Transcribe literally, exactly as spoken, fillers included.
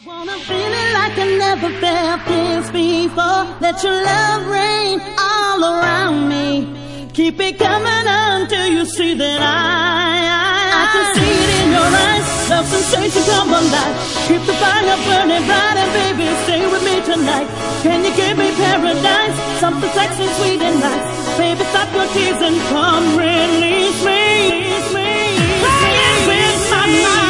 Wanna feel it like I never felt this before. Let your love rain all around me. Keep it coming until you see that I, I, I can see it in your eyes. Love sensation come alive. Keep the fire burning bright and baby, stay with me tonight. Can you give me paradise? Something sexy, sweet and nice. Baby, stop your tears and come release me. Release me. Playing with my mind.